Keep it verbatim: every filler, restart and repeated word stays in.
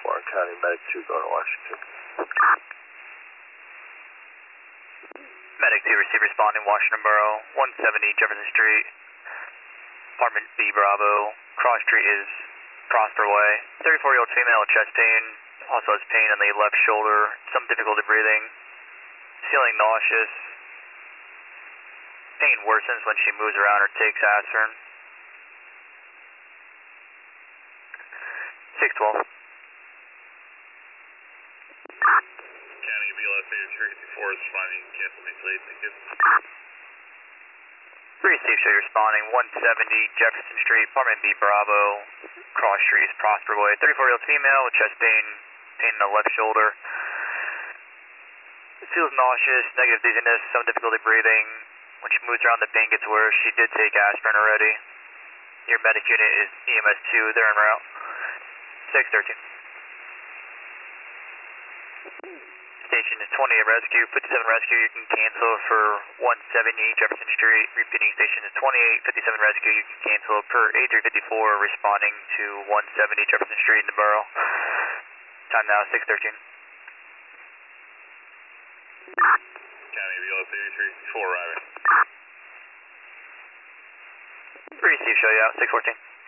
Warren County Medic two going to Washington. Medic two, receive responding, Washington Borough, one seventy Jefferson Street, apartment B Bravo, cross street is Prosper Way. thirty-four-year-old female with chest pain, also has pain on the left shoulder, some difficulty breathing, feeling nauseous. Pain worsens when she moves around or takes aspirin. six twelve. County B L S three fifty-four is responding, cancel me please, thank you. Receive, show you responding, one seventy Jefferson Street, apartment B Bravo, cross street is Prosper Way. thirty-four-year-old female with chest pain, pain in the left shoulder. Feels nauseous, negative dizziness, some difficulty breathing. When she moves around, the pain gets worse. She did take aspirin already. Your medic unit is E M S two, they're en route. six thirteen. Station is twenty-eight rescue, fifty-seven rescue, you can cancel for one seventy Jefferson Street. Repeating, station is twenty-eight, fifty-seven rescue, you can cancel per A three fifty-four, responding to one seventy Jefferson Street in the borough. Time now, six thirteen. County B L S three fifty-four arriving. Receive, show you out, six fourteen.